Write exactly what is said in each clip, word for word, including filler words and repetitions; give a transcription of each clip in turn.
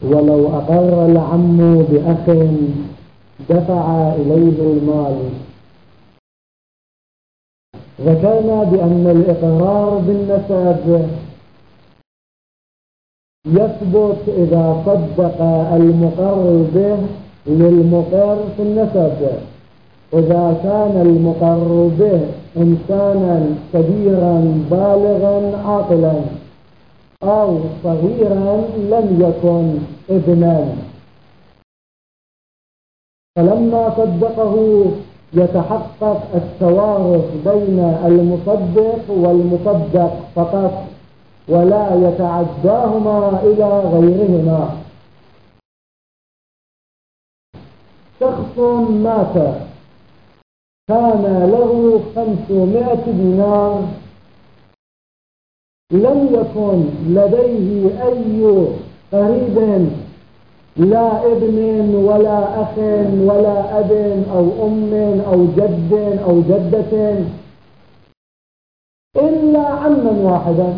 ولو أقر العم بأخ دفع إليه المال. ذكرنا بأن الإقرار بالنسب يثبت إذا صدق المقر به للمقر في النسب، إذا كان المقر به إنسانا كبيرا بالغا عاقلا أو صغيرا لم يكن ابنا. فلما صدقه يتحقق التوارث بين المصدق والمصدق فقط، ولا يتعداهما إلى غيرهما. شخص مات كان له خمسمائة دينار، لم يكن لديه أي قريب، لا ابن ولا أخ ولا أب أو أم أو جد أو جدة، إلا عما واحدا،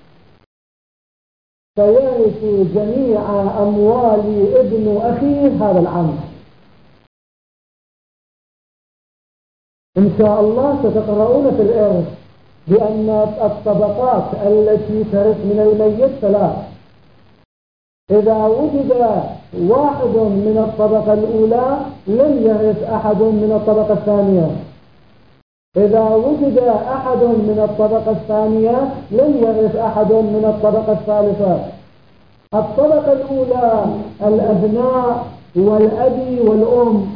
فيرث جميع أموال ابن أخيه هذا العم. إن شاء الله ستقرؤون في الإرث بأن الطبقات التي ترث من الميت ثلاث. إذا وجد واحد من الطبقة الأولى لم يرث أحد من الطبقة الثانية، إذا وجد أحد من الطبقة الثانية لم يرث أحد من الطبقة الثالثة. الطبقة الأولى الأبناء والأب والأم،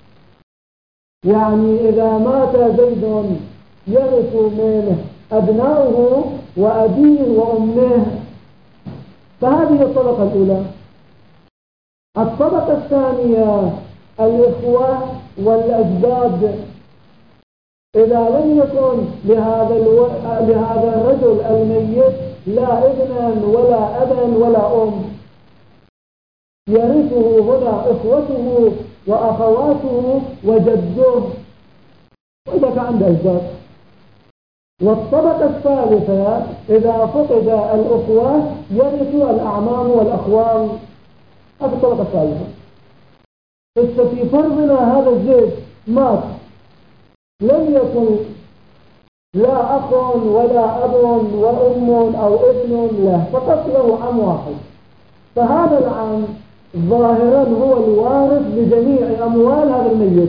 يعني إذا مات زيد يرث منه أبناؤه وأبيه وأمه، فهذه الطبقة الأولى. الطبقة الثانية الإخوة والأجداد، إذا لم يكن لهذا الو... لهذا الرجل الميت لا ابنا ولا أبا ولا أم، يرثه هنا إخوته وأخواته وجده، وإذا كان عنده أجداد. والطبقة الثالثة إذا فقد الأخوة يرث الأعمام والأخوال، هذه الطبقة الثالثة. في فرضنا هذا الزيد مات، لم يكن لا أخ ولا أب وأم أو ابن له، فقط له عم واحد، فهذا العم ظاهرا هو الوارث لجميع أموال هذا الميت،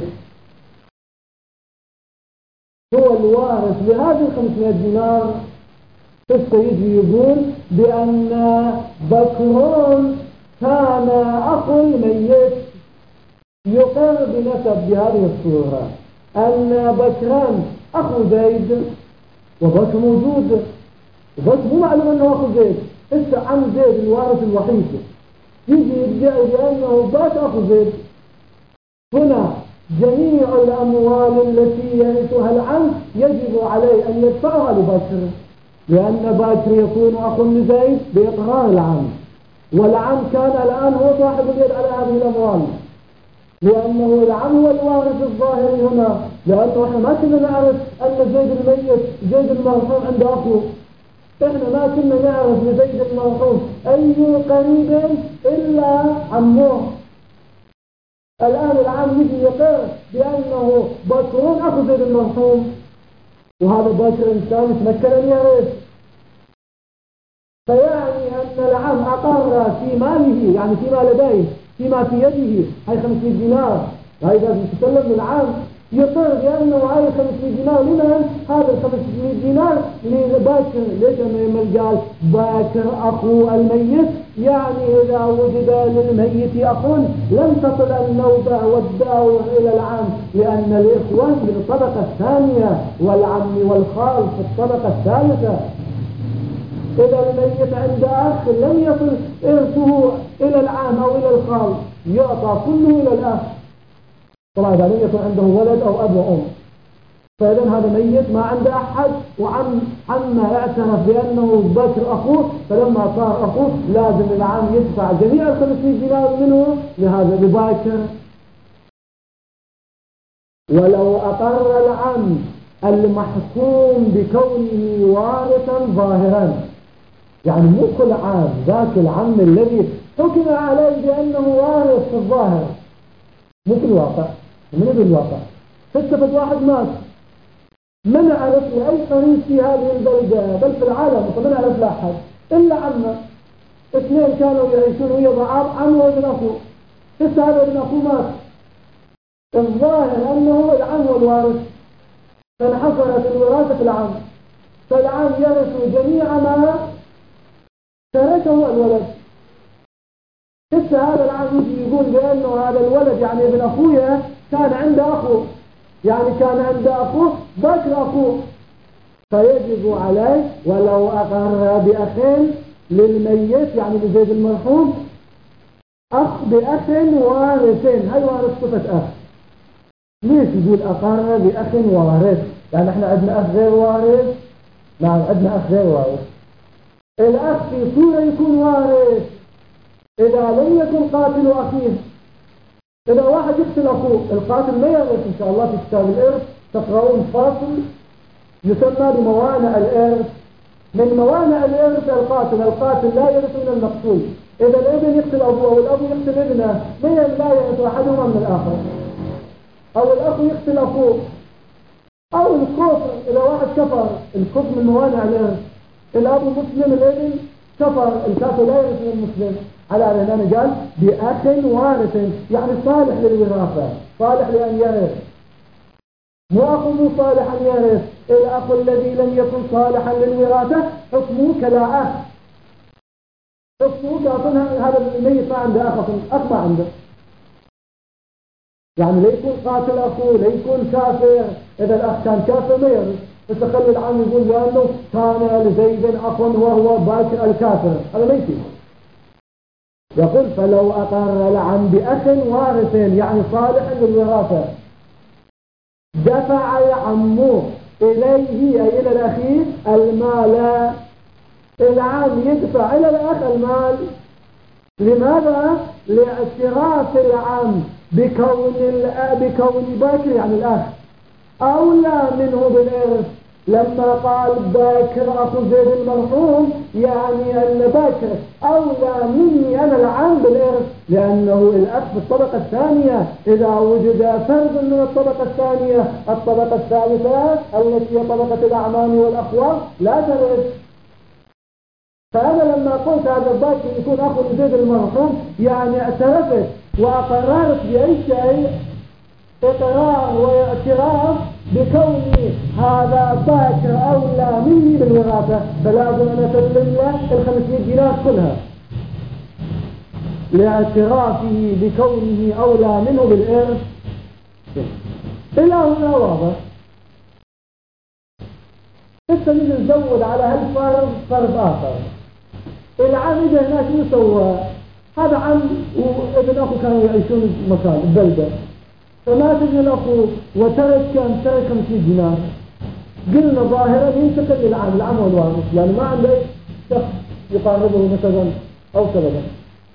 هو الوارث لهذه الخمسمائة دينار. السيد يقول بأن بكر كان أخو الميت يقر بنسب بهذه الصورة، أن بكرا أخو زيد وبكر موجود، بكر مو معلوم أنه أخو زيد، إنت عم زيد الوارث الوحيد يجي يدعي بأنه بكر أخو زيد. هنا جميع الأموال التي يرثها العم يجب عليه أن يدفعها لبكر، لأن بكر يكون أخو لزيد بإقرار العم، والعم كان الآن هو صاحب اليد على هذه الأموال، لأنه العم هو الوارث الظاهر هنا. لأنه إحنا ما كنا نعرف أن زيد الميت زيد المرحوم عنده أخو، إحنا ما كنا نعرف لزيد المرحوم أي قريب إلا عمه. الآن العم يجي يقر بأنه بكر أخو زيد المرحوم، وهذا بكر إنسان يتمكن أن يرث، فيعني أن العم أقر في ماله، يعني فيما لديه فيما في يده هاي خمسمائة دينار. هاي إذا تتكلم العام يقر بأنه هاي خمسمائة دينار لمن؟ هذا الخمسمائة دينار لباكر. ليش ما قال باكر أخو الميت؟ يعني إذا وجد للميت أخ لم تصل النوبة والدعوة إلى العام، لأن الإخوان في الطبقة الثانية والعم والخال في الطبقة الثالثة. إذا الميت عند أخ لم يصل إرثه إلى العام أو إلى الخال، يعطى كله إلى الأخ، طبعا إذا لم يكن عنده ولد أو أب وأم. فإذا هذا ميت ما عنده أحد، وعم عمه اعترف بأنه بكر أخوه، فلما صار أخوه لازم العام يدفع جميع الخمسمائة دينار منه لهذا بباكر. ولو أقر العم المحكوم بكونه وارثا ظاهرا، يعني مو كل عام، ذاك العم الذي حكم عليه بأنه وارث في الظاهر، مو في الواقع. من بالواقع فاستفد واحد مات، ما نعرف لأي قريب في هذه البلدة بل في العالم، فما نعرف لأحد إلا عمه. اثنين كانوا يعيشون ويا بعض، عم وابن أخوه، هسه هذا ابن أخوه مات، الظاهر أنه العم هو الوارث، فانحصرت الوراثة في العم، فالعم يرث جميع ما تركه الولد. هسه هذا العم يجي يقول بأنه هذا الولد يعني ابن أخويا كان عنده أخوه، يعني كان عنده أخوه ذكر أخوه، فيجب عليه ولو أقر بأخ للميت يعني لزيد المرحوم أخ بأخ وارثين. هاي وارث صفة أخ. ليش يقول أقر بأخ وارث؟ يعني احنا عندنا أخ غير وارث؟ نعم عندنا أخ غير وارث. الأخ في صورة يكون وارث إذا لم يكن قاتل أخيه. إذا واحد يقتل أخوه القاتل ما يرث. إن شاء الله في كتاب الإرث تقرؤون فاصل يسمى بموانع الإرث. من موانع الإرث القاتل، القاتل لا يرث من المقتول. إذا الابن يقتل أبوه أو الأب يقتل ابنه من لا يرث أحدهما من الآخر، أو الأخ يقتل أخوه، أو الكفر. إذا واحد كفر، الكفر من موانع الإرث. الأب مسلم الابن كفر، الكافر لا يرث من المسلم. على أننا قال بأخ وارث يعني صالح للوراثة، صالح لأن يرث، مو أخو مو صالح أن يرث. الأخ الذي لم يكن صالحا للوراثة حكمه كلا أخ، حكمه كأظن هذا الميت ما عنده أخ، أخ ما عنده، يعني لا يكون قاتل أخوه لا يكون كافر. إذا الأخ كان كافر ما يرث. فتخلي العام يقول لأنه كان لزيد أخ وهو باكر الكافر، هذا ما يصير. يقول فلو أقر العم بأخ وارث يعني صالح للوراثة دفع العم إليه أي إلى الأخير المال. العم يدفع إلى الأخ المال. لماذا؟ لاعتراف العم بكون بكون باكر يعني الأخ أولى منه بالإرث. لما قال باكر أخو زيد المرحوم يعني أن باكر أولى مني أنا العم بالإرث، لأنه الأخ في الطبقة الثانية. إذا وجد فرد من الطبقة الثانية الطبقة الثالثة التي هي طبقة الأعمام والأخوال لا ترث. فأنا لما قلت هذا باكر يكون أخو زيد المرحوم يعني اعترفت وأقررت بأي شيء إقرار واعتراف بكوني هذا باكر أولى مني بالوراثة، فلازم أن أسلم له الخمسمائة دينار كلها لاعترافه بكونه أولى منه بالإرث. إلى هنا واضح. لسه نجي نزود على هالفرض فرض آخر. العام إذا هناك يسوى هذا عم وابن أخو كانوا يعيشون مكان البلدة، فمات ابن الأخو وترك كم ترك خمسين دينار. قلنا ظاهرا ينتقل للعام، العام هو الوارث يعني ما عنده شخص يقاربه مثلا أو سببا.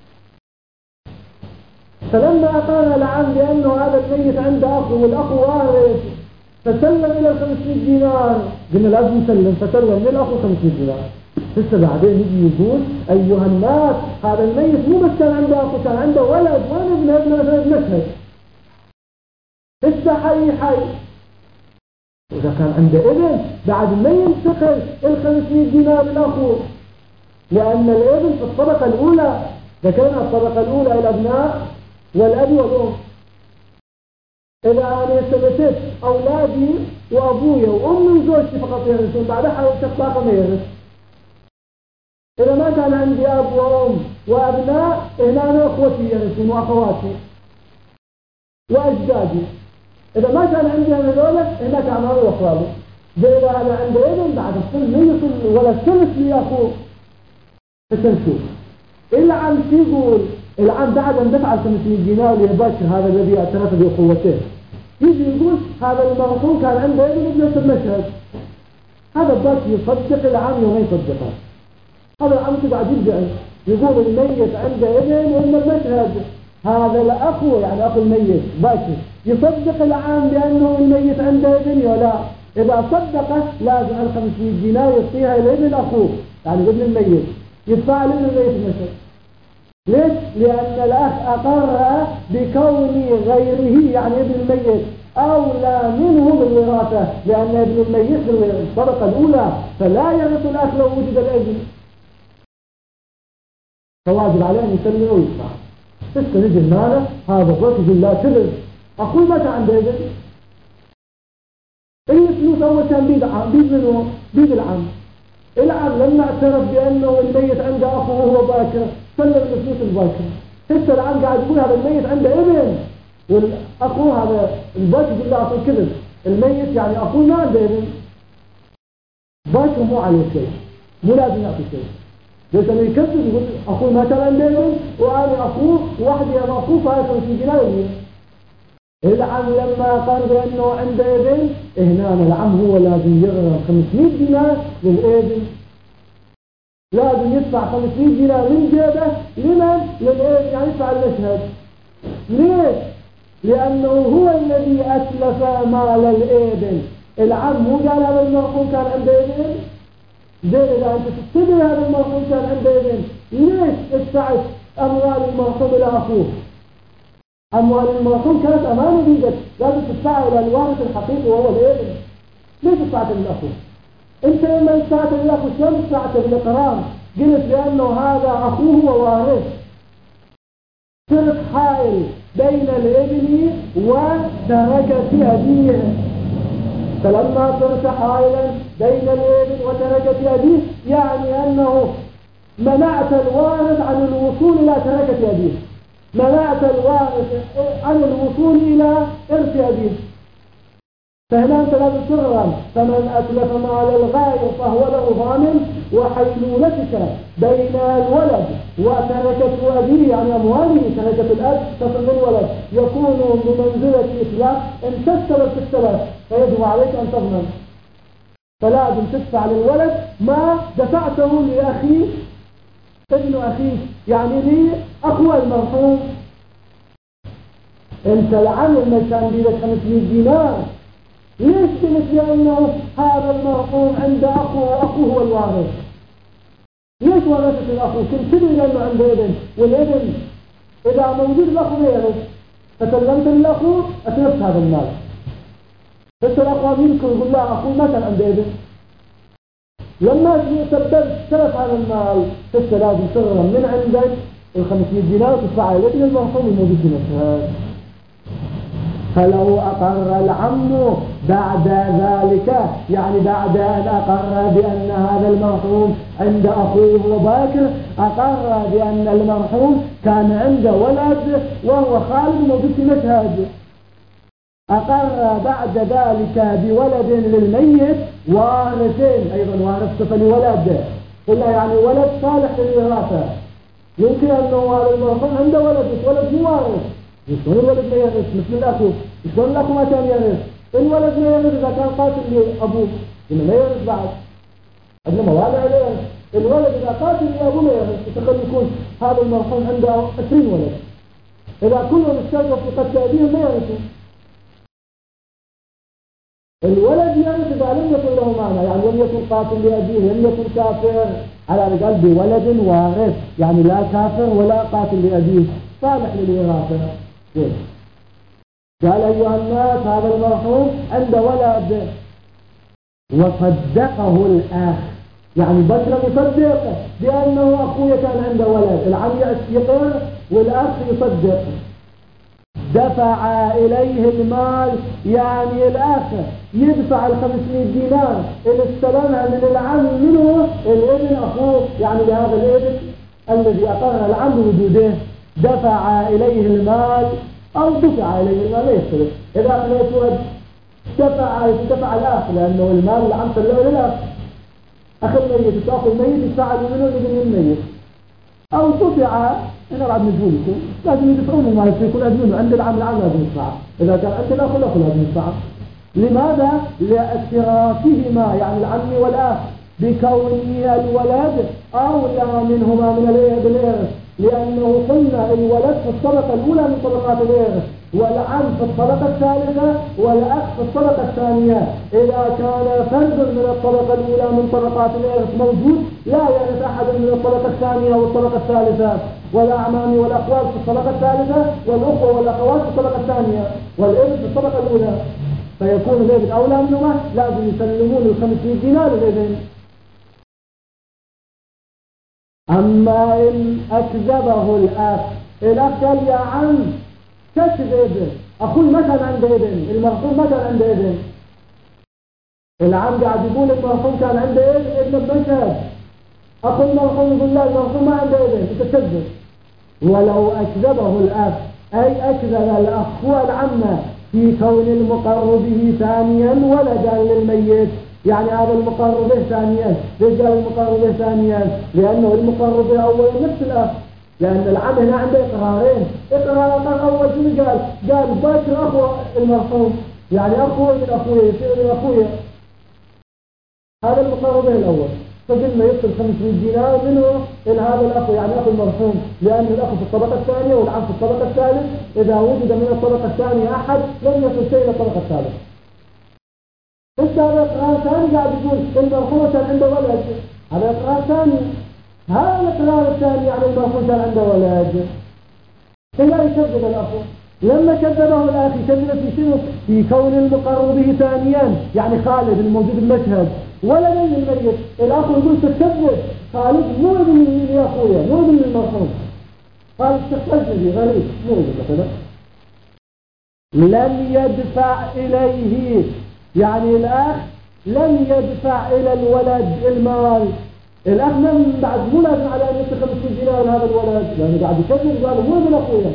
فلما أقام العام بأنه هذا الميت عنده أخو والأخو وارث فسلم إلى الخمسين دينار، قلنا لازم يسلم، فسلم للأخو خمسين دينار. لسه بعدين يجي يقول أيها الناس هذا الميت مو بس كان عنده أخو، كان عنده ولد، وين ابن ابن ابن مشهد لسه حي حي. وإذا كان عنده ابن بعد ما ينتقل الخمسمائة دينار للأخو، لأن الابن في الطبقة الأولى. ذكرنا الطبقة الأولى الأبناء والأب والأم. إذا أنا ثبتت أولادي وأبويا وأمي وزوجتي فقط يرثون، بعدها حاولت أطلاقا ما يرث. إذا ما كان عندي أب وأم وأبناء هنا أنا أخوتي يرثون وأخواتي وأجدادي. إذا ما كان عندي أنا ذولا هناك أعمامي وأخوالي. زي إذا أنا عندي ابن بعد الصل ما يصل ولا ثلث لي أخوه. فتنشوف العم شو يقول؟ العم بعد أن دفع الخمسمائة دينار لباكر هذا الذي اعترف بأخوته يجي يقول هذا المرحوم كان عنده ابن ابن المشهد. هذا باكر يصدق العم وما يصدقه. هذا العم قاعد يرجع يقول الميت عنده ابن وابن المشهد. هذا الأخو يعني أخو الميت باكر يصدق العام بأنه الميت عنده ابن ولا؟ إذا صدقه لازم الخمسمائة دينار يعطيها إلى ابن أخوه. يعني ابن الميت يدفع لابن الميت المثل. ليش؟ لأن الأخ أقر بكون غيره يعني ابن الميت أولى منه بالوراثة، لأن ابن الميت بالطبقة الأولى فلا يرث الأخ لو وجد الابن، فواجب عليه أن يسلم ويدفع. بس نجي المال هذا الرجل يقول لا تلف، أخوي متى عنده ابن؟ اي فلوس أول كان بيد عم بيد منه بيد العم. العم لما اعترف بأنه الميت عنده أخوه وهو باكر سلم الفلوس الباكر. حتى العم قاعد يقول هذا الميت عنده ابن، والأخوه هذا الباكر يقول له أعطي كذب، الميت يعني أخوه ما عنده ابن، باكر مو عليه شيء، مو لازم يعطي شيء. ليس انه يكذب يقول أخوه ما كان عنده ابن وأنا أخوه وحدي أنا أخوه فهذا خمسين دينار يوميا. العم لما قال بأنه عنده ابن هنا العم هو لازم يغرم خمسمائة دينار للابن، لازم يدفع خمسمائة دينار من جيبه لمن؟ للابن، يعني يدفع المشهد. ليش؟ لأنه هو الذي أتلف مال الابن. العم مو قال هذا المرحوم كان عنده ابن؟ زين إذا أنت تتبع هذا المرحوم كان عنده ابن ليش ادفعت أموال المرحوم إلى أخوه؟ أموال المرحوم كانت أمانة بيدك، لازم تدفعها إلى الوارث الحقيقي وهو الابن. ليش دفعت للأخوه؟ أنت لما دفعت للأخوه شلون دفعت بالإقرار؟ قلت بأنه هذا أخوه ووارث، صرت حائل بين الابن وتركة أبيه. فلما صرت حائلا بين الابن وتركة أبيه يعني أنه منعت الوارث عن الوصول إلى تركة أبيه، منعت الوارث عن الوصول إلى إرث أبيه. فهنا أنت لازم تغرم. فمن أتلف مال الغير فهو له ضامن، وحيلولتك بين الولد وتركة أبيه يعني أمواله تركة الأب تصل للولد يكون بمنزلة إتلاف. إن تستلف تستلف فيجب عليك أن تضمن، فلازم تدفع للولد ما دفعته لأخي ابن أخيك يعني لي أخوة المرحوم. أنت العم لما كان بيدك خمسمائة دينار ليش قلت لأنه هذا المرحوم عنده أخوه وأخوه هو الوارث؟ ليش ورثت الأخو؟ كنت تدري لأنه عنده ابن، والابن إذا موجود الأخو ما يرث، فسلمت للأخو أتلفت هذا المال. بس الأخوة منكم يقول لا أخوه ما كان عنده ابن، لما سببت تلف هذا المال فانت لازم تغرم من عندك الخمسمائة دينار وتدفعها لابن المرحوم الموجود في نفسها. فلو أقر العم بعد ذلك يعني بعد أن أقر بأن هذا المرحوم عند أخوه وباكر، أقر بأن المرحوم كان عنده ولد وهو خالد موجود في مشهد، أقر بعد ذلك بولد للميت وارثين أيضا وارث فلولد، إلا يعني ولد صالح للوراثة. يمكن أنه هذا المرحوم عنده ولد بس ولد مو وارث، شلون الولد ما يرث مثل الأخو؟ شلون الأخو ما كان يرث؟ الولد ما يرث إذا كان قاتل لأبوه إنه ما يرث بعد، عندنا موانع عليه. الولد إذا قاتل لأبوه ما يرث، تخيل يكون هذا المرحوم عنده عشرين ولد، إذا كلهم اشتركوا في قتل أبيهم ما يرثوا. الولد يرث إذا لم يكن له معنى، يعني لم يكن قاتل لأبيه، لم يكن كافر، على رجال بولد وارث يعني لا كافر ولا قاتل لأبيه صالح للوراثة. قال أيها الناس هذا المرحوم عنده ولد وصدقه الأخ، يعني بكر يصدق بأنه أخوه كان عنده ولد، العم يقر والأخ يصدق، دفع إليه المال يعني الأخ يدفع الخمسمائة دينار اللي استلمها من العم منه الابن أخوه، يعني لهذا الابن الذي أقر العم بوجوده دفع إليه المال أو دفع إليه المال لا يختلف، إذا أخذته دفع دفع الأخ لأنه المال العم سلمه للأخ، أخ الميت تأخذ الميت يدفع منه لابن الميت، أو دفع هنا بعد نجولكم لازم يدفعون المال يكون أدمنه عند العم العم لازم يدفع، إذا كان عند الأخ الأخ لازم يدفع. لماذا؟ لاعترافهما يعني العم والأخ بكونه الولد أولى منهما من الإرث، لأنه قلنا الولد في الطبقة الأولى من طبقات الإرث، والعم في الطبقة الثالثة والأخ في الطبقة الثانية. إذا كان فرد من الطبقة الأولى من طبقات الإرث موجود لا يرث أحد من الطبقة الثانية والطبقة الثالثة، والأعمام والأخوات في الطبقة الثالثة والأخوة والأخوات في الطبقة الثانية والإرث في الطبقة الأولى، فيكون الإبن أولى منهما، لازم يسلمون الخمسمائة دينار الإبن. أما إن أكذبه الأخ، الأخ قال يا عم تكذب، أخوي ما كان عنده ابن، المرحوم ما كان عنده ابن. العم قاعد يقول المرحوم كان عنده ابن، ابن بمشهد. أخو المرحوم يقول لا المرحوم ما عنده ابن، أنت تكذب. ولو أكذبه الأخ، أي أكذب الأخ والعم في كون المقر به ثانيا ولدا للميت، يعني هذا المقر به ثانيا، ليش قال المقر به ثانيا؟ لأنه المقر به أولا نفس الأخ، لأن العم هنا عنده إقرارين. إقرار أول شنو قال؟ قال باكر أخو المرحوم، يعني أخوي من أخوي يصير من أخويا، هذا المقر به الأول. فقلنا يدخل خمسمائة دينار منه إلى هذا الأخ، يعني أخو المرحوم، لأن الأخ في الطبقة الثانية والعم في الطبقة الثالث. إذا وجد من الطبقة الثانية أحد لم يصل شيء إلى الطبقة الثالثة. إيش هذا إقرار ثاني قاعد يقول المرحوم كان عنده ولد، هذا إقرار ثاني. هذا الإقرار الثاني يعني المرحوم كان عنده ولد. إذا يكذب الأخ، لما كذبه الأخ يكذب في شنو؟ في كون المقر به ثانيا، يعني خالد الموجود بالمشهد ولدين الميت. الأخ يقول تكذب، خالد مو ابن يا أخويا، مو ابن المرحوم، خالد تخرجني غريب، مو ابن مثلا. لم يدفع إليه، يعني الأخ لم يدفع إلى الولد المال. الأخ من بعد مو لازم على أن يدفع خمسين دينار لهذا الولد، لأنه قاعد يكذب قال مو ابن أخويا.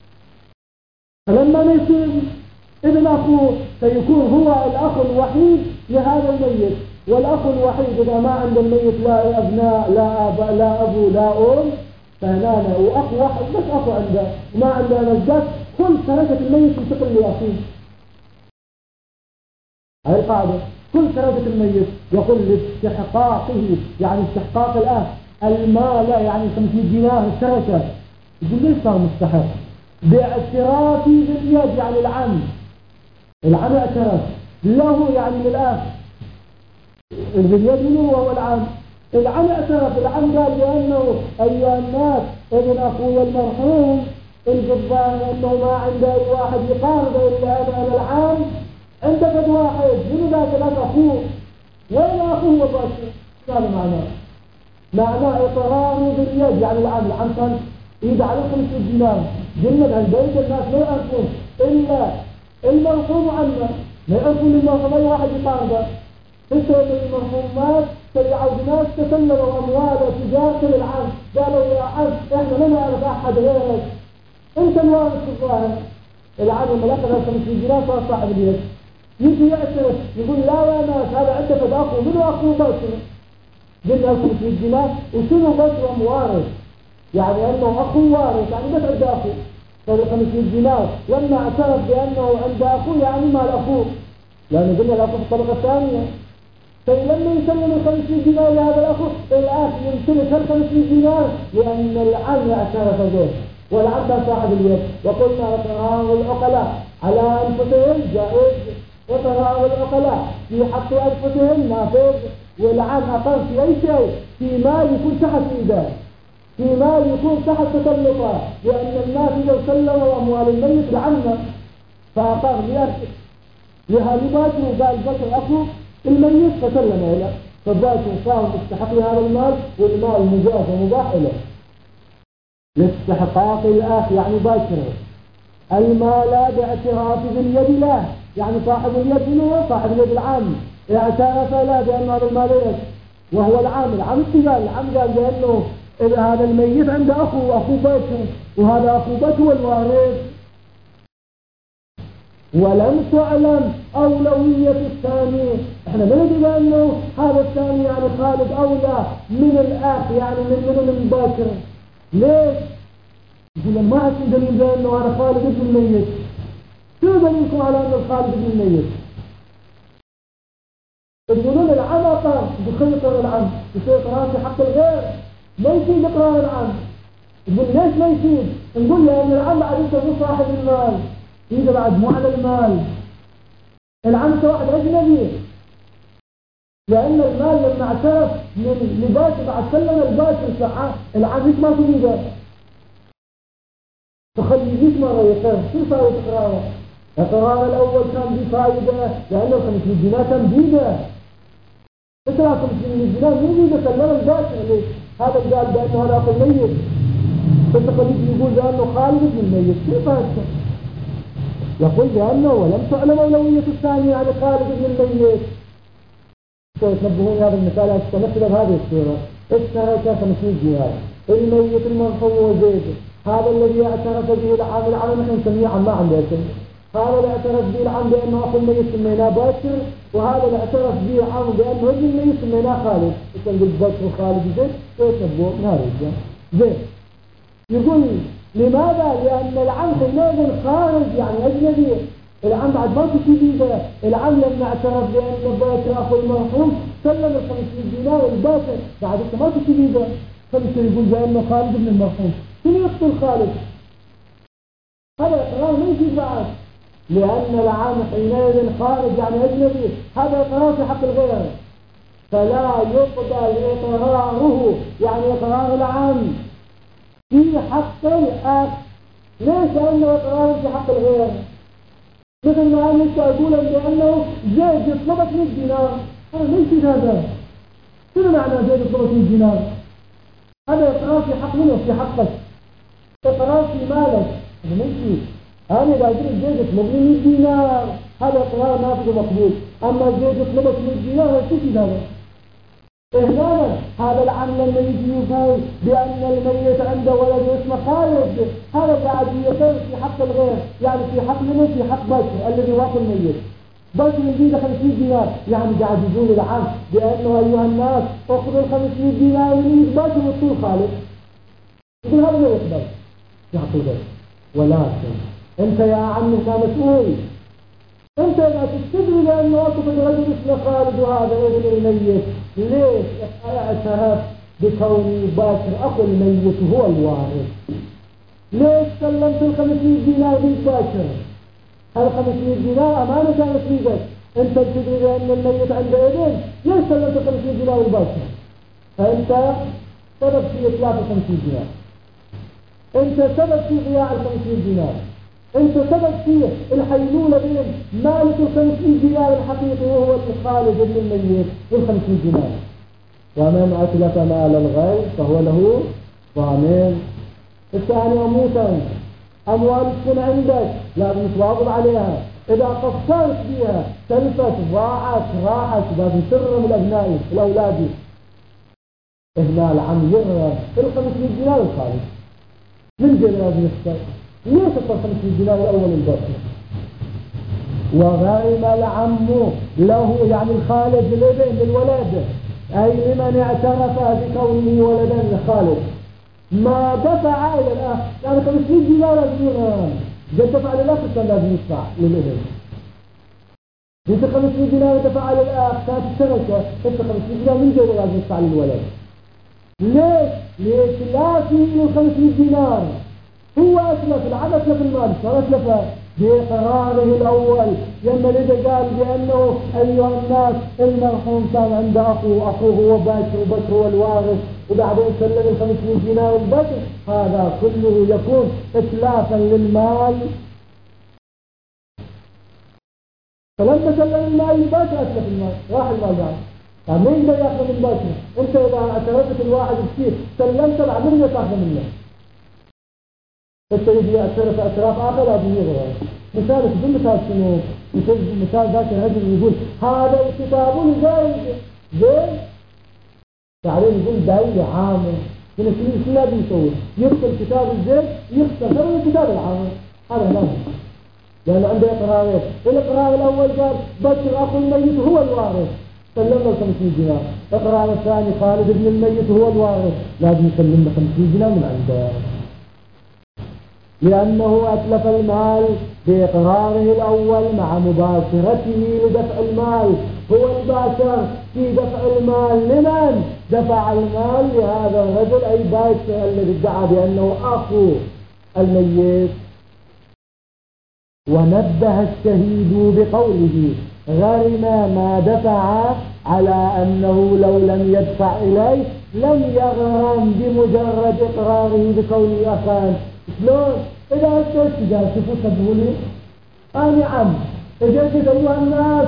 فلما يصير ابن أخوه سيكون هو الأخ الوحيد لهذا الميت، والأخ الوحيد إذا ما عند الميت لا أبناء لا أب لا أبو لا أم، فهنا له أخ واحد بس أخو عنده، وما عنده نجدات، كل تركة الميت ينتقل لأخيه. هاي القاعدة، كل تركة الميت يقول لاستحقاقه، يعني استحقاق الأخ المال، يعني خمسمائة دينار التركة، يقول ليش صار مستحق؟ باعترافي باليد، يعني العم العم اعترف له، يعني للأخ باليد منه وهو العم. العم اعترف، العم قال بأنه أيها الناس ابن أخوي المرحوم الجبار أنه ما عنده أي واحد يقاربه إلا أنا العم، عندك قد واحد من ذاك الأخ أخوه، وين أخوه وباشر؟ هذا معناه معناه إقراره باليد، يعني العم العم كان إذا على خمسة دينار جنب البيت الناس ما يعرفون إلا المرحوم عنه، ما يعرفون المرحوم أي واحد يقاربه. فسروا المرحوم مات، سيعوا ناس تسلموا أمواله تجارة للعم، قالوا يا عم إحنا ما نعرف أحد غيرك، أنت الوارث الظاهر. العم لما أخذ خمسين دينار صار صاحب اليد، يجي يعترف يقول لا يا ناس هذا عنده فد أخوه، منو أخوه باشر؟ قلنا خمسين دينار وشنو باشر موارث؟ يعني أنه أخو وارث، يعني بس عنده أخو، صار خمسين دينار. لما اعترف بأنه عنده أخو يعني مال أخوه، لأنه قلنا الأخو في الطبقة الثانية. فلما يسلم الخمسين دينار لهذا الأخو، الأخ يمتلك الخمسين دينار لأن العم اعترف به، والعم كان صاحب اليد. وقلنا وتراء العقلاء على أنفسهم جائز، وتراء العقلاء في حق أنفسهم نافذ، والعم أقر في أي شيء في مال يكون تحت إيده، في مال يكون تحت تسلطه، لأن الناس إذا سلموا أموال الميت لعنه، فأقر لأخذ لهذا باكر وقال بكر أخو الميت فسلم إليه، فباكر صار مستحق لهذا المال، والمال مجاز ومباح له لاستحقاق الأخ، يعني باكر المال باعتراف باليد له، يعني صاحب اليد منه صاحب اليد العام اعترف له بأن هذا المال له وهو العام. العام قال العام قال بأنه إذا هذا الميت عنده أخو أخو باكر، وهذا أخو باكر هو الوارث. ولم تعلم أولوية الثاني، احنا ما ندري بأنه هذا الثاني يعني خالد أولى من الأخ، يعني من من من باكر. ليش؟ يقول ما عندكم دليل بأنه هذا خالد ابن الميت، شو دليلكم على أن الخالد ابن الميت؟ تقولون العم أقر، بخير يقرر العم، بخير يقرر في حق الغير، ما يصير إقرار العم. يقول ليش ما يصير؟ نقول لأن العم عرفته هو صاحب المال، إذا بعد مو على المال. العم واحد أجنبي، لأن المال لما اعترف من لباشر بعد سلم الباشر العم هيك ما في إيده. تخيليش مرة يقرر شو صار إقراره؟ إقراره الأول كان بفائدة لأنه خمسمية دينار كان بيده. ترى خمسمية دينار مو بيده سلم الباشر ليش؟ هذا قال بأنه هذا أخو الميت. فتخليك يقول بأنه خالد بن الميت، كيف هذا؟ يقول بأنه ولم تعلم أولوية الثانية على خالد بن الميت. تنبهون هذا المثال استمثل بهذه الصورة. اشترك خمسمية دينار، الميت المرحوم وزيد، هذا الذي اعترف به العام، العام نحن نسميه عم ما عنده اسم، هذا اللي اعترف به العام بأنه أخو الميت سميناه باشر، وهذا اللي اعترف به العام بأنه ابن الميت سميناه خالد. يقول باشر وخالد وزيد ويتنبهون من هذا الجانب. زين يقول لماذا؟ لأن العم حينئذ خارج يعني أجنبي. العم بعد ما في بيده. العم لما اعترف بأن باشر أخو المرحوم سلم الخمسين دينار الباشر، بعد ما في بيده. فبصير يقول بأنه خالد بن المرحوم. شنو يقتل خالد؟ هذا إقرار ما يجي بعد، لأن العام حينئذ خارج يعني أجنبي. هذا إقرار في حق الغير، فلا يقبل إقراره يعني إقرار العام في حق الآخر. ليش؟ لأنه إقرار في حق الغير. مثل ما أنا أقول بأنه زيد يطلبك مئة دينار، هذا ليش هذا؟ شنو معنى زيد يطلبك مئة دينار؟ هذا إقرار في حق منه، في حقك. إقرار في مالك، هذا ليش؟ أنا إذا قلت زيد يطلبني مئة دينار هذا إقرار نافذ ومقبول. أما زيد يطلبك مئة دينار هذا شو هذا؟ إهلالا. هذا العم لما يجي يقول بأن الميت عنده ولد اسمه خالد، هذا قاعد يقر في حق الغير، يعني في حق منه، في حق باشر الذي واقع الميت. باشر يجي خمسمية دينار، يعني قاعد يقول العم بأنه أيها الناس أخذوا الخمسمية دينار من يد باشر وطول خالد. يقول هذا ما يقبل في حق الغير. ولكن أنت يا عم أنت مسؤول. أنت إذا تستدري بأنه واقف الرجل اسمه خالد وهذا ابن الميت، ليش اعترف بكون باشر أخو الميت هو الوارث؟ ليش سلمت الخمسمية دينار للباشر؟ الخمسمية دينار أمانة كانت في يدك، أنت تدري بأن الميت عنده ابن، ليش سلمت الخمسمية دينار للباشر؟ فأنت سبب في إتلاف الخمسمية دينار، أنت سبب في ضياع الخمسمية دينار، أنت سبب في الحيلولة بين مالك الخمسين دينار الحقيقي وهو خالد بن الميت والخمسين دينار. ومن أتلف مال الغير فهو له ضامن. الثاني موتا، أموال تكون عندك لازم تواظب عليها، إذا قصرت بها تلفت ضاعت راحت لازم ترم الأبناء الأولاد. هنا العم يرم الخمسين دينار الخالد من جل لازم يخسر. ليش الخمسين دينار الأول الباقي؟ وغرم العم له يعني الخالد للابن للولد، أي لمن اعترف بكونه ولدا لخالد ما دفع إلى الأخ، يعني خمسين دينار لازم قد دفع للأخ كان لازم يدفع للابن. انت خمسين دينار دفع للأخ كانت الشركة، انت خمسين دينار من جل لازم يدفع للولد. ليش؟ ليش لا في خمسين دينار؟ هو أتلف، العم أتلف المال، صار أتلفه بقراره الأول لما لذا قال بأنه أيها الناس المرحوم كان عنده أخوه، أخوه هو باشر وبشر هو الوارث، وبعدين سلم الخمسين دينار البشر، هذا كله يكون إتلافا للمال. فلما سلم المال الباشر أتلف المال، راح المال بعد. يعني ما يقدر يأخذ من باشر. أنت إذا اعترفت الواحد كثير سلمت العمل يتأخذ منه. السيد يعترف اعتراف آخر لازم يغير. مثال كل مثال شنو؟ مثال ذاك الرجل يقول هذا الكتاب الزايد زين، بعدين يقول دايل عامل، هنا شنو لازم يسوي؟ يقتل كتاب الزين يخسر غير الكتاب العامل، هذا لازم. لأنه عنده إقرارين، الإقرار الأول قال بشر أخو الميت هو الوارث، سلمنا الخمسين دينار. الإقرار الثاني خالد ابن الميت هو الوارث، لازم يسلمنا خمسين دينار من عنده. لأنه أتلف المال بإقراره الأول مع مباشرته لدفع المال، هو الباشر في دفع المال لمن؟ دفع المال لهذا الرجل أي باشر الذي ادعى بأنه أخو الميت. ونبه الشهيد بقوله غرم ما دفع على أنه لو لم يدفع إليه لم يغرم بمجرد إقراره بكونه أخان. شلون؟ إذا أنت جاء شوفوا تقولي أنا عم إجيت أيها الناس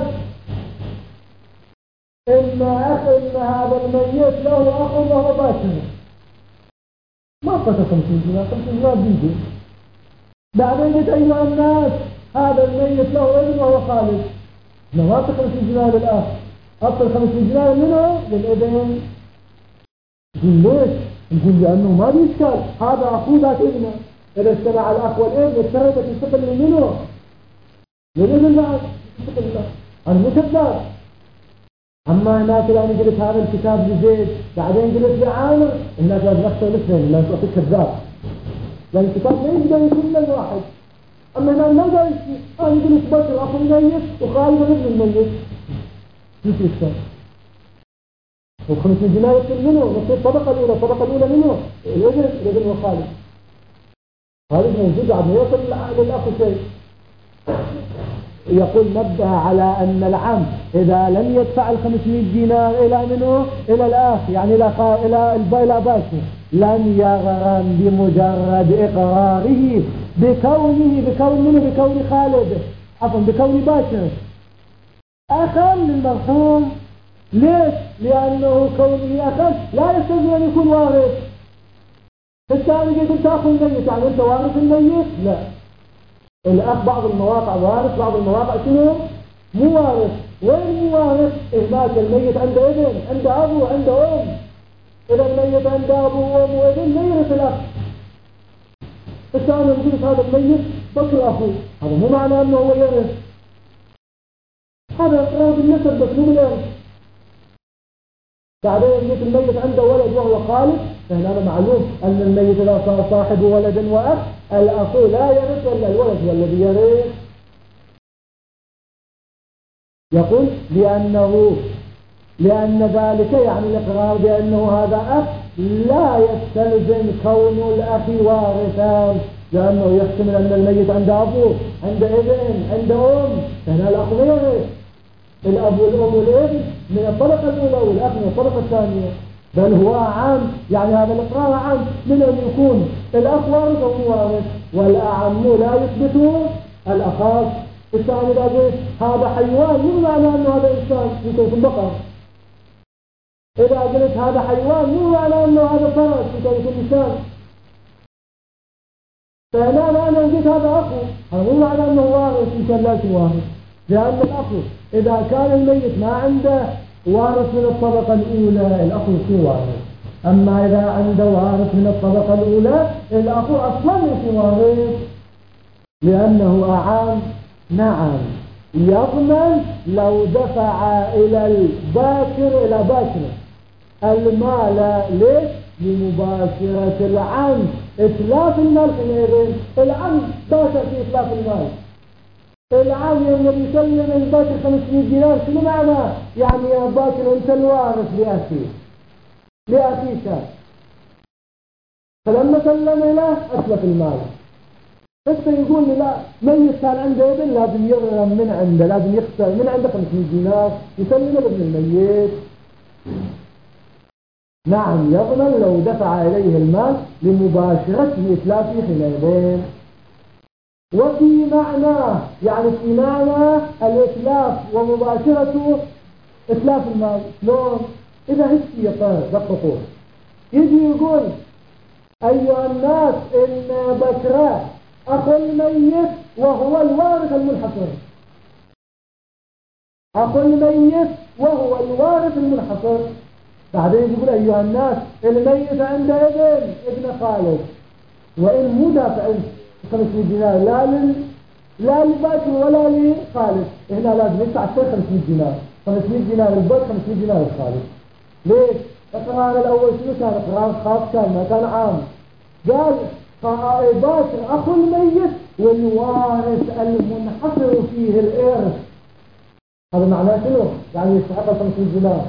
إن أخ إن هذا الميت له أخ وهو باشر ما قصة خمسين دينار خمسين دينار بيجي. بعدين قلت أيها الناس هذا الميت له ابن وهو خالد ما ما خمسين دينار للأخ أصل خمسين دينار منه للابن. نقول ليش؟ نقول لأنه ما بيشكل هذا أخوه ذاك ابنه إذا اجتمع الأخ والابن الشركة تستقل منه للابن بعد تستقل له أنا مو كذاب. أما هناك لأني قلت هذا الكتاب لزيد بعدين قلت لعامر الناس لازم يخسروا الاثنين لازم أعطيك كذاب لأن الكتاب ما يقدر يكون من واحد. أما هنا ما قال شيء أنا قلت بشر أخو الميت وخالد ابن الميت شو في الشيء وخمسين دينار يصير منه نصير الطبقة الأولى الطبقة الأولى منه الابن الابن وخالد خالد موجود عم يوصل للأخ شيء. يقول نبه على أن العم إذا لم يدفع الخمسمائة دينار إلى منه إلى الأخ يعني إلى إلى إلى باشر لن يغرم بمجرد إقراره بكونه بكون منه بكون خالد عفوا بكون باشر أخا للمرحوم. ليش؟ لأنه كونه أخا لا يستلزم أن يكون وارث. الثاني يقول تأخذ الميت يعني أنت وارث الميت؟ لا. الأخ بعض المواقع وارث بعض المواقع شنو؟ مو وارث. وين مو وارث؟ هناك الميت عنده ابن عنده أبو عنده أم. إذا الميت عنده أبو وأم وابن ما يرث الأخ. الثاني يقول هذا الميت بكر أخوه هذا مو معنى أنه هو يرث. هذا إقرار بالنسب بس مو بالإرث. بعدين يقول الميت عنده ولد وهو خالد فهنا معلوم أن الميت إذا صار صاحب ولد وأخ الأخ لا يرث ولا الولد والذي يرث. يقول لأنه لأن ذلك يعني الإقرار بأنه هذا أخ لا يستلزم كون الأخ وارثا لأنه يحتمل أن الميت عنده أبوه عنده ابن عنده أم فهنا الأخ لا يرث. الأب والأم والابن من الطبقة الأولى والأخ من الطبقة الثانية بل هو عام يعني هذا الإقرار عام من أن يكون الأخ وارث أو وارث والأعم لا يثبت الأخاص. الثاني إذا قلت هذا حيوان مو معنى أنه هذا إنسان يمكن يكون بقر. إذا قلت هذا حيوان مو معنى أنه هذا فرس يمكن يكون إنسان. فهنا أنا قلت هذا أخو هذا مو معنى أنه وارث يمكن لا يكون وارث لأن الأخو إذا كان الميت ما عنده وارث من الطبقة الأولى الأخ يكون وارث. أما إذا عنده وارث من الطبقة الأولى الأخ أصلا يكون وارث لأنه أعام. نعم يضمن لو دفع إلى الباكر إلى باكر المال ليش؟ لمباشرة العم إتلاف المال حينئذ العم باشر في إتلاف المال. العام يوم يسلم الباكر خمسمائة دينار شنو معنى؟ يعني يا باكر أنت الوارث لأخيك لأخيك فلما سلم إليه أسلف المال. حتى يقول لي لا ميت كان عنده ابن لازم يغرم من عنده لازم يخسر من عنده خمسمائة دينار يسلم لابن الميت. نعم يضمن لو دفع إليه المال لمباشرته إتلافه حينئذ. وفي معنى يعني في معنى الإتلاف ومباشرته إتلاف المال شلون؟ إذا هسي يطير دققوا يجي يقول أيها الناس إن بكرة أخو الميت وهو الوارث المنحصر. أخو الميت وهو الوارث المنحصر. بعدين يقول أيها الناس الميت عنده ابن ابن خالد وإن مو دافع خمسمائة دينار لا لل لا لباكر ولا لخالد هنا لازم يدفع خمسمائة دينار خمسمائة دينار الباكر خمسمائة دينار الخالد. ليش؟ القرار الأول شنو كان؟ قرار خاص كان ما كان عام. قال باكر أخو الميت والوارث المنحصر فيه الإرث. هذا معناه شنو؟ يعني يستحق خمسمائة دينار.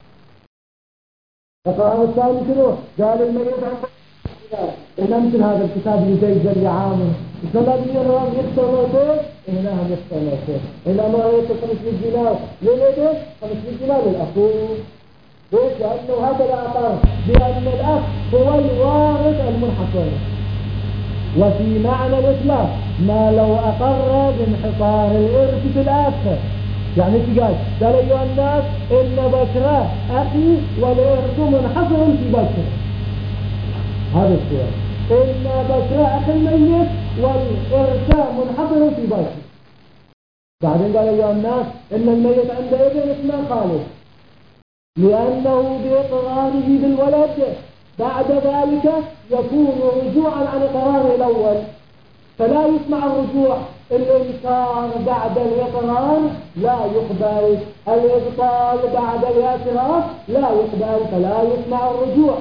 القرار الثاني شنو؟ قال الميت عنده إذا مثل هذا الكتاب اللي زي جري عامر شلون لازم يقرأ يكتب هنا مختلفة. إنما يصل خمسمائة دينار للابن، خمسمائة دينار للأخو. ليش؟ لأنه هذا الأقر بأن الأخ هو الوارث المنحصر. وفي معنى الإطلاق ما لو أقر بانحصار الإرث في الآخر، يعني ايش قال؟ قال أيها الناس إن بكر أخي والإرث منحصر في بكر. هذا السؤال، إن بكر أخي الميت والإرث منحصر في بكر. بعدين قال أيها الناس إن الميت عند ابن اسمه خالد، لأنه بإقراره بالولد بعد ذلك يكون رجوعا عن إقراره الأول، فلا يسمع الرجوع. الإنكار بعد الإقرار لا يقبل، الإبطال بعد الاعتراف لا يقبل، فلا يسمع الرجوع.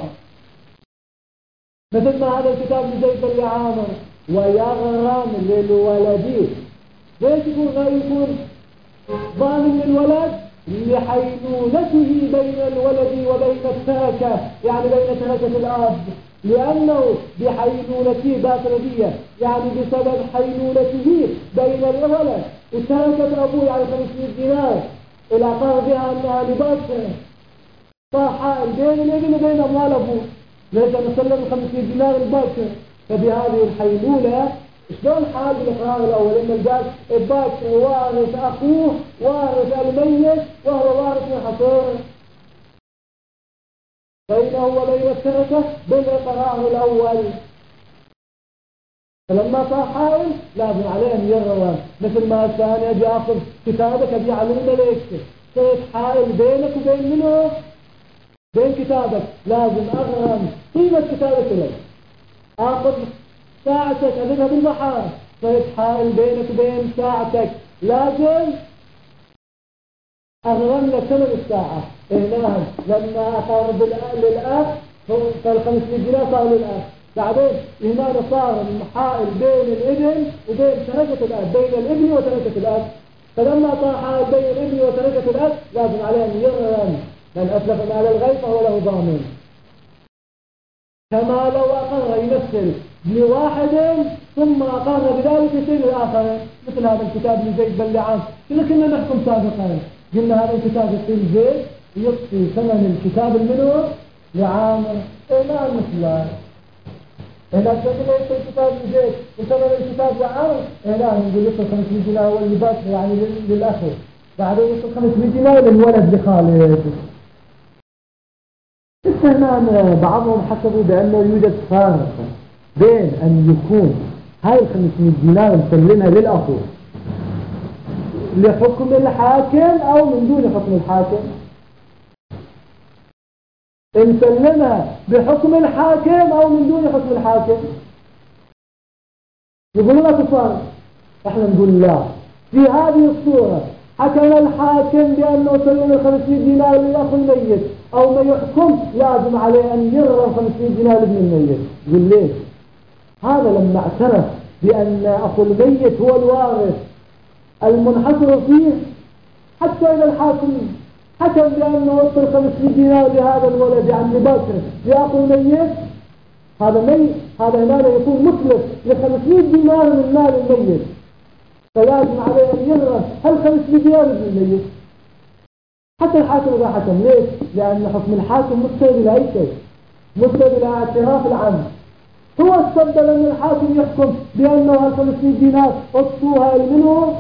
مثل ما هذا الكتاب لزيد بن عامر ويغرم للولد. ليش يكون يكون ضامن للولد؟ لحيلولته بين الولد وبين التركة، يعني بين تركة الأب، لأنه بحيلولته باطنية، يعني بسبب حيلولته بين الولد وتركة أبوه يعني خمسمائة دينار إلى قرضها أنها لبكر، صار بين الابن وبين أموال أبوه، ليس نسلم خمسمائة دينار البكر. فبهذه الحيلولة شلون حال بالإقرار الأول؟ إن قال البكر وارث أخوه وارث الميت وهو وارث منحصر بينه وبين التركة بالإقرار الأول. فلما صار حائل لازم عليه أن يروى، مثل ما الثاني أجي أخذ كتابك أبي علمنا ليك صيت حائل بينك وبين منه بين كتابك، لازم أغرم قيمة كتابك لك، أخذ ساعتك أذهب بالبحر، صيت حائل بينك وبين ساعتك، لازم أغرم لك ثمن الساعة. إيه نعم، لما أقرب للأخ فالخمسمائة دينار صار للأخ. بعدين هنا صار حائل بين الابن وبين تركة الأب، بين الابن وتركة الأب. فلما صار حائل بين الابن وتركة الأب لازم عليه أن يغرم، من أسلف على الغيب فهو له ضامن. كما لو أقر يمثل لواحد ثم أقر بذلك يصير الآخر، مثل هذا الكتاب لزيد بن لعام. كنا كنا نحكم سابقا قلنا هذا الكتاب يصير زيد يعطي ثمن الكتاب المنو لعامر. إيه لا مثله إذا كنا يصير الكتاب لزيد وثمن الكتاب لعامر، إيه لا نقول يصير خمسمائة دينار واللي باقي يعني للأخ، بعدين يصير خمسمائة دينار للولد لخالد. استهمان بعضهم حسبوا بأنه يوجد فارق بين أن يكون هاي الخمسمائة دينار مسلمها للأخو لحكم الحاكم أو من دون حكم الحاكم، مسلمها بحكم الحاكم أو من دون حكم الحاكم. يقولون لا تفارق، احنا نقول لا، في هذه الصورة حكم الحاكم بأنه سلم الخمسمائة دينار للأخ الميت أو ما يحكم لازم عليه أن يرى خمسمائة دينار لابن الميت. يقول ليش؟ هذا لما اعترف بأن أخو الميت هو الوارث المنحصر فيه، حتى إذا الحاكم حكم بأنه يعطي خمسمائة دينار لهذا الولد يعني باكر لأخو الميت، هذا ميت هذا هنا يكون مطلق لخمسمائة دينار من مال الميت، فلازم عليه أن يرى هل خمسمائة دينار لابن الميت حتى الحاكم إذا حكم. ليش؟ لأن حكم الحاكم مستند إلى أي شيء، مستند إلى اعتراف العام. هو استبدل أن الحاكم يحكم بأنه هالخمسمائة دينار اطوها منه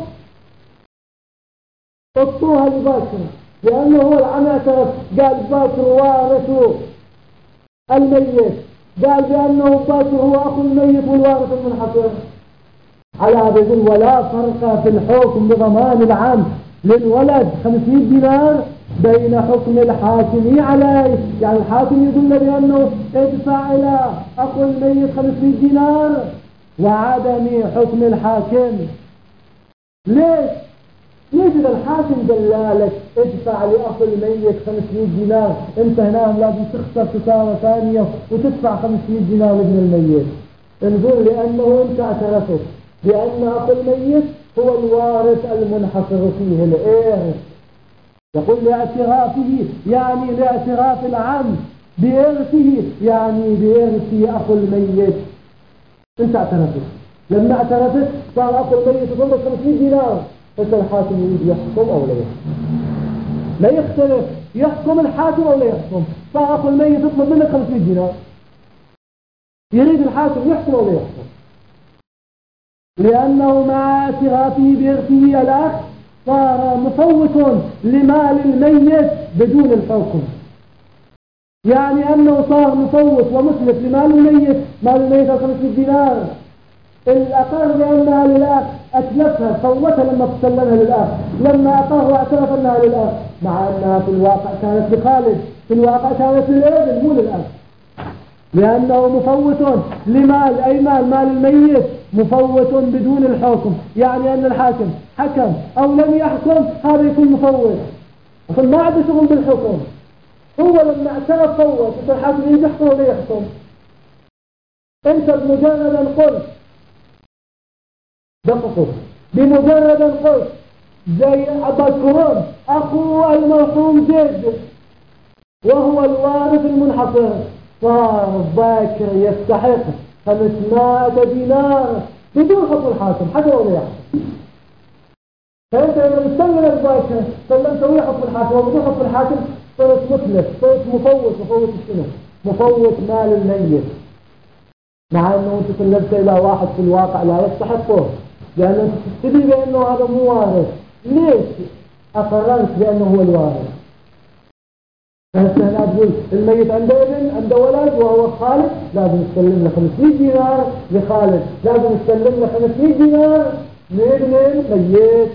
اطوها لباكر، لأنه هو العام اعترف قال باكر وارث الميت، قال بأنه باكر هو أخو الميت والوارث المنحصر. على هذا يقول ولا فرق في الحكم بضمان العام للولد خمسمائة دينار بين حكم الحاكم عليه، يعني الحاكم يقول بأنه ادفع إلى أخو الميت خمسمائة دينار وعدم حكم الحاكم. ليش؟ ليش إذا الحاكم دلالك ادفع لأخو الميت خمسمائة دينار، انت هنا لازم تخسر خسارة ثانية وتدفع خمسمائة دينار لابن الميت؟ نقول لأنه انت اعترفت بأن أخو الميت هو الوارث المنحصر فيه الإرث. يقول لاعترافه يعني لاعتراف العم بإرثه، يعني بإرث أخو الميت. انت اعترفت لما اعترفت صار أخو الميت يطلب خمسمائة دينار. فإذا الحاكم يريد يحكم أو لا يحكم، لا يختلف، يحكم الحاكم أو لا يحكم. صار أخو الميت يطلب منك خمسمائة دينار، يريد الحاكم يحكم أو لا يحكم، لأنه مع اعترافه بإرثه الأخ صار مفوت لمال الميت بدون الحكم. يعني أنه صار مفوت ومسلف لمال الميت، مال الميت خمسمائة دينار، الأقر بأنها للأخ أتلفها فوتها لما تسلمها للأخ، لما أقر واعترف أنها للأخ، مع أنها في الواقع كانت لخالد، في الواقع كانت للابن مو للأخ، لأنه مفوت لمال، أي مال مال الميت مفوت بدون الحكم. يعني أن الحاكم حكم أو لم يحكم هذا يكون مفوت، أصلا ما عنده شغل بالحكم، هو لما اعترف فوت. أنت الحاكم يحكم ولا يحكم؟ أنت بمجرد أن قلت دققوا، بمجرد أن قلت زي بكر أخو المرحوم زيد وهو الوارث المنحصر، صار باكر يستحق خمسمائة دينار بدون حكم الحاكم حتى ولا يحكم. فأنت لما تسلم الباكر سلمت ويا حكم الحاكم وبدون حكم الحاكم صرت متلف، صرت مفوت. مفوت السنة، مفوت مال الميت، مع أنه أنت سلمت إلى واحد في الواقع لا يستحقه، لأن أنت تستدل بأنه هذا مو وارث. ليش أقررت بأنه هو الوارث؟ فهنا تقول الميت عنده ابن عنده ولد وهو خالد، لازم يسلم له خمسمائة دينار لخالد، لازم يسلم له خمسمائة دينار لابن الميت.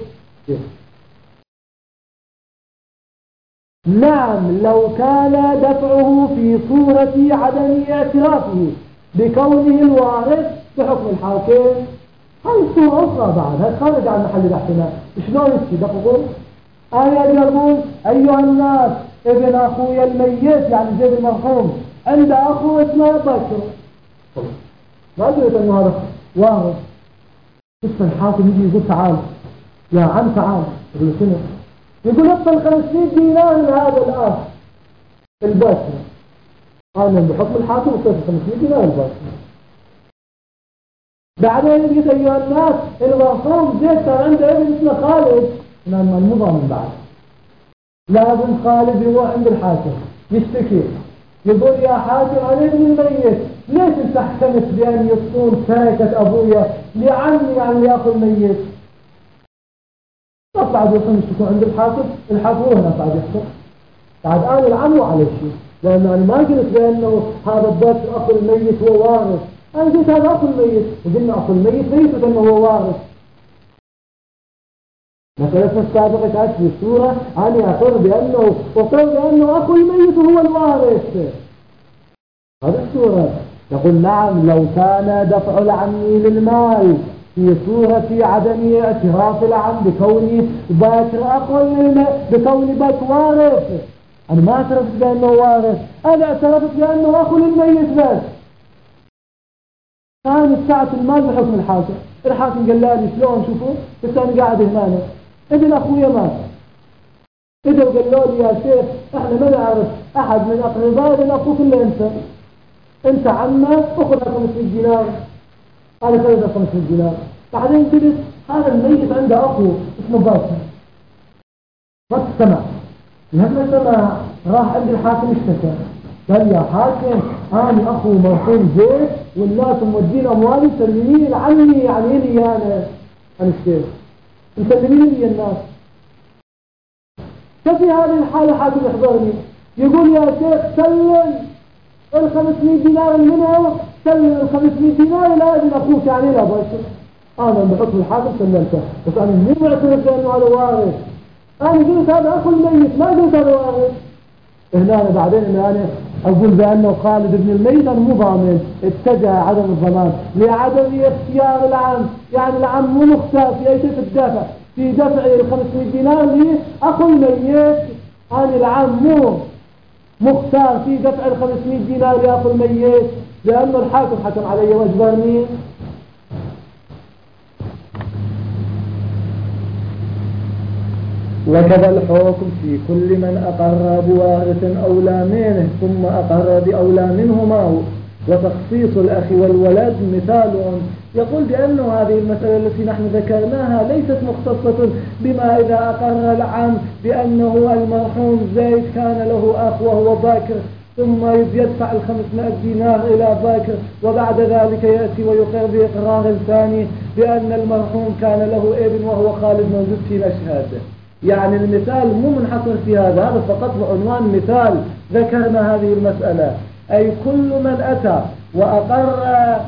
نعم لو كان دفعه في صورة عدم اعترافه بكونه الوارث بحكم الحاكم، هاي الصورة أخرى بعد، هاي خارج عن محل الاحتمال. شلون يسكي دققوا؟ آية يقول أيها الناس ابن أخوي الميت يعني زيد المرحوم عند أخو اسمه بكر، ما قلت أنه هذا وارث. بس الحاكم يجي يقول تعال يا عم تعال، يقول شنو؟ يقول ادخل خمسمائة دينار لهذا الأخ البكر، أنا بحكم الحاكم وصرت خمسمائة دينار البكر. بعدين يجي أيها الناس المرحوم زيد كان عنده ابن اسمه خالد، ما المضى من بعد، لازم خالد يروح عند الحاكم يشتكي، يقول يا حاكم أنا ابن الميت، ليش انت حكمت بأن يصون تركة أبويا لعمي يعني لأخو الميت؟ بعد يصون يشتكوا عند الحاكم، الحاكم هو هنا بعد يحكم. بعد أنا العم على شيء، لأن أنا ما قلت بأنه هذا البيت أخو الميت هو وارث، أنا قلت هذا أخو الميت، وقلنا أخو الميت ليس أنه هو وارث. مسألة السابقة كانت في السورة أنا أقر بأنه أقر بأنه أخو الميت هو الوارث. هذا السورة يقول نعم لو كان دفع العم للمال في صورة عدم اعتراف العم بكون باكر أخو بكون باك وارث، أنا ما اعترفت بأنه وارث، أنا اعترفت بأنه أخو للميت بس. كانت ساعة المال بحكم الحاكم، الحاكم قال لي شلون شوفوا بس أنا قاعد هنا ابن أخويا مات، إذا قالوا لي يا شيخ إحنا ما نعرف أحد من أقرباء من أخوك إلا أنت، أنت عمه أخذ خمسمائة دينار، أنا خذ خمسمائة دينار. بعدين قلت هذا الميت عنده أخو اسمه باكر، ما تسمع، لما سمع راح عند الحاكم اشتكى، قال يا حاكم أنا أخو مرحوم زيد والناس مودين أموالي سلمين عني يعني لي أنا أنا الشيخ مسلمين لي الناس. ففي هذه الحالة حاكم يحضرني يقول يا شيخ سلم الخمسمائة دينار منه، سلم الخمسمائة دينار لا ابن أخوك يعني لا باشر. أنا بحكم الحاكم سلمته، بس أنا مو معترف بأنه هذا وارث، أنا قلت هذا أخو الميت ما قلت هذا وارث. هنا أنا بعدين إن أنا أقول بأنه خالد بن الميت أنا مو ضامن، اتجه عدم الضمان لعدم اختيار العم، يعني العم مو مختار في أي شيء في الدفع، في دفع الخمسمائة دينار لأخو الميت، أنا العم مو مختار في دفع الخمسمائة دينار لأخو الميت، لأنه الحاكم حكم علي واجبرني. وكذا الحكم في كل من أقر بوارث أولى منه ثم أقر بأولى منهما وتخصيص الأخ والولد مثال. يقول بأن هذه المسألة التي نحن ذكرناها ليست مختصة بما إذا أقر العم بأنه المرحوم زيد كان له أخ وهو باكر ثم يدفع الخمسمائة دينار إلى باكر وبعد ذلك يأتي ويقر بإقرار ثاني بأن المرحوم كان له ابن وهو خالد موجود في مشهد. يعني المثال مو منحصر في هذا، هذا فقط بعنوان مثال ذكرنا هذه المسألة. أي كل من أتى وأقر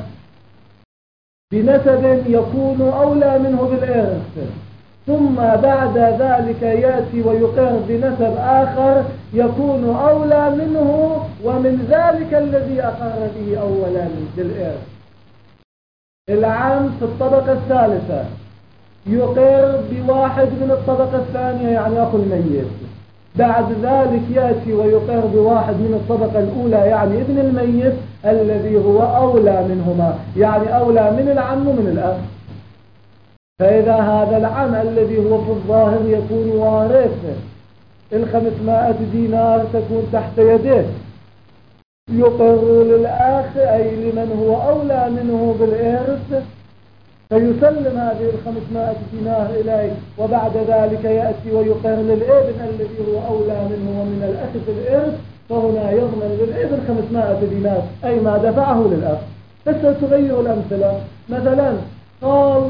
بنسب يكون أولى منه بالإرث ثم بعد ذلك يأتي ويقر بنسب آخر يكون أولى منه ومن ذلك الذي أقر به أولا بالإرث. العام في الطبقة الثالثة يقر بواحد من الطبقة الثانية يعني أخو الميت، بعد ذلك يأتي ويقر بواحد من الطبقة الأولى يعني ابن الميت الذي هو أولى منهما، يعني أولى من العم ومن الأخ. فإذا هذا العم الذي هو في الظاهر يكون وارث الخمسمائة دينار تكون تحت يده يقر للأخ أي لمن هو أولى منه بالإرث فيسلم هذه الخمسمائة دينار إليه، وبعد ذلك يأتي ويقر للابن الذي هو أولى منه ومن الأخ في الإرث، فهنا يضمن للابن خمسمائة دينار أي ما دفعه للأخ. بس تغير الأمثلة، مثلا قال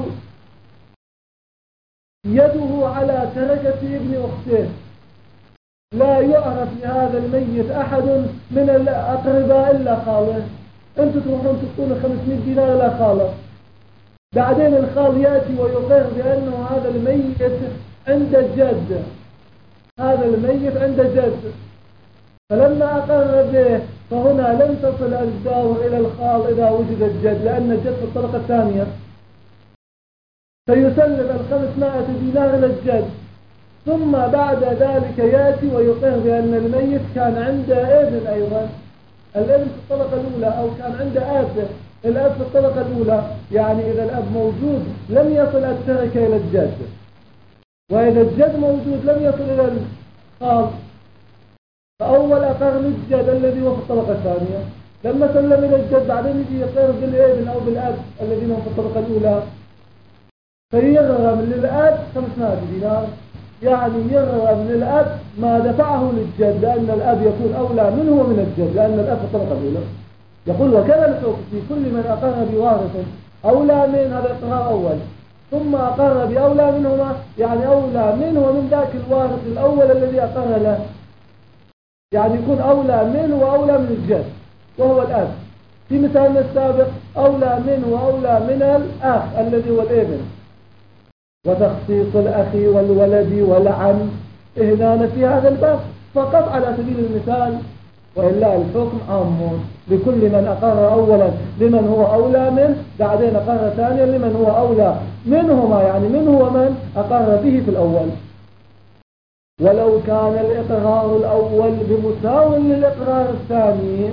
يده على تركة ابن أخته، لا يعرف لهذا الميت أحد من الأقرباء إلا خاله، أنتم تروحون تكونوا خمسمائة دينار إلى خاله، بعدين الخال يأتي ويقر بأنه هذا الميت عند الجد، هذا الميت عند جد، فلما أقر به فهنا لم تصل الدار إلى الخال إذا وجد الجد لأن الجد في الطبقة الثانية، فيسلم الخمسمائة دينار للجد، ثم بعد ذلك يأتي ويقر بأن الميت كان عند ابن أيضا، الابن في الطبقة الأولى أو كان عند أب، الأب في الطبقة الأولى، يعني إذا الأب موجود لم يصل التركة إلى الجد، وإذا الجد موجود لم يصل إلى الخال، فأول أقر للجد الذي هو في الطبقة الثانية، لما سلم إلى الجد بعدين يجي يقر بالابن أو بالأب الذين هم في الطبقة الأولى، فيغرم للأب خمسمائة دينار، يعني يغرم للأب ما دفعه للجد لأن الأب يكون أولى منه ومن الجد لأن الأب في الطبقة الأولى. يقول وكذا الحكم في كل من أقر بوارث أولى من، هذا إقرار أول، ثم أقر بأولى منهما يعني أولى منه ومن ذاك الوارث الأول الذي أقر له، يعني يكون أولى منه وأولى من الجد وهو الأب. في مثالنا السابق أولى منه وأولى من الأخ الذي هو الابن. وتخصيص الأخ والولد والعم إهنان في هذا الباب فقط على سبيل المثال، وإلا الحكم عام لكل من أقر أولا لمن هو أولى منه، بعدين أقر ثانيا لمن هو أولى منهما يعني منه ومن أقر به في الأول. ولو كان الإقرار الأول بمساو للإقرار الثاني،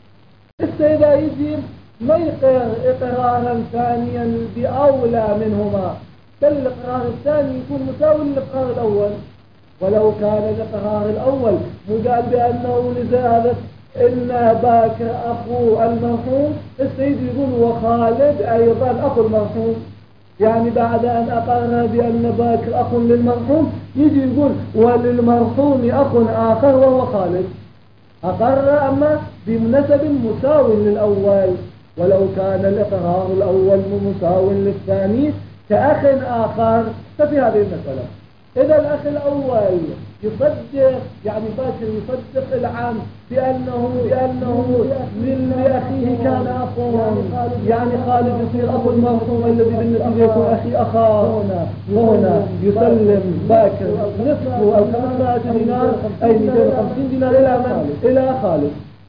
إذا يجب ما يقر إقرارا ثانيا بأولى منهما، بل الإقرار الثاني يكون مساوي للإقرار الأول. ولو كان الإقرار الأول مقال بأنه لزالت إن باك أخو المرحوم، السيد يقول وخالد أيضا أخو المرحوم، يعني بعد أن أقر بأن باك أخ للمرحوم يجي يقول وللمرحوم أخ آخر وهو خالد، أقر أما بمنسب مساو للأول. ولو كان الإقرار الأول مساو للثاني كأخ آخر ففي هذه المسألة إذا الأخ الأول يصدق يعني باكر يصدق العام بأنه بأنه من لأخيه كان أخوه، يعني خالد يصير أخو المرحوم الذي بالنتيجة يكون أخي أخاه، وهنا يسلم باكر نصفه أو خمسمائة دينار أي مئتين وخمسين دينار إلى من؟ إلى خالد،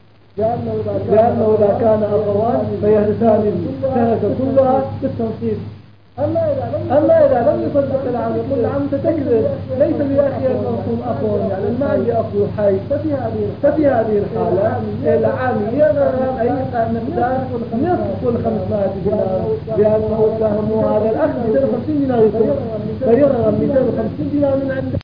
لأنه إذا كان أخوان فيهرسان التركة كلها بالتنصيب. أما إذا لم يصدق العام يقول العام تكذب ليس لأخي المرحوم أخو، يعني ما عندي أخو حي، ففي هذه الحالة العام يغرم أي مقدار نصف الخمسمائة دينار، لأنه سهم هذا الأخ مئتين وخمسين دينار يكون فيغرم مئتين وخمسين دينار من عنده.